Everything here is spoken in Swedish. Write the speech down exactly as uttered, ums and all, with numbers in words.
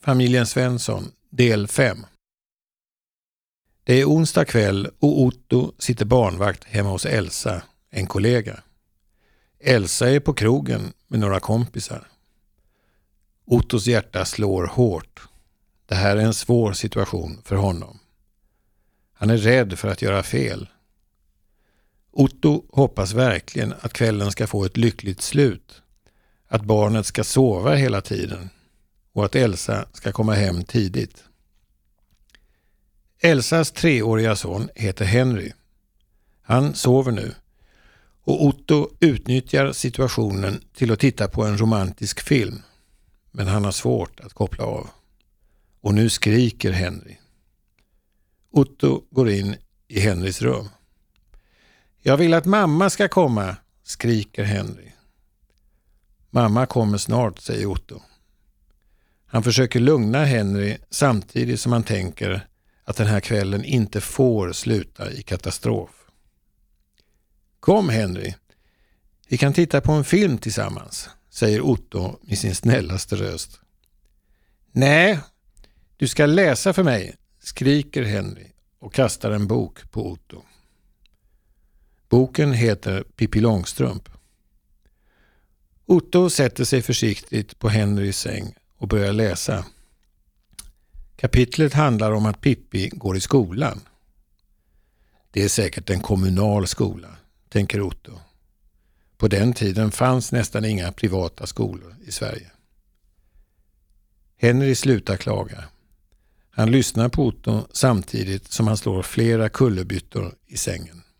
Familjen Svensson, del fem. Det är onsdag kväll och Otto sitter barnvakt hemma hos Elsa, en kollega. Elsa är på krogen med några kompisar. Ottos hjärta slår hårt. Det här är en svår situation för honom. Han är rädd för att göra fel. Otto hoppas verkligen att kvällen ska få ett lyckligt slut. Att barnet ska sova hela tiden. Och att Elsa ska komma hem tidigt. Elsas treåriga son heter Henry. Han sover nu. Och Otto utnyttjar situationen till att titta på en romantisk film. Men han har svårt att koppla av. Och nu skriker Henry. Otto går in i Henrys rum. Jag vill att mamma ska komma, skriker Henry. Mamma kommer snart, säger Otto. Han försöker lugna Henry samtidigt som han tänker att den här kvällen inte får sluta i katastrof. Kom Henry, vi kan titta på en film tillsammans, säger Otto med sin snällaste röst. Nej, du ska läsa för mig, skriker Henry och kastar en bok på Otto. Boken heter Pippi Långstrump. Otto sätter sig försiktigt på Henrys säng och börjar läsa. Kapitlet handlar om att Pippi går i skolan. Det är säkert en kommunal skola, tänker Otto. På den tiden fanns nästan inga privata skolor i Sverige. Henry slutar klaga. Han lyssnar på Otto samtidigt som han slår flera kullerbyttor i sängen.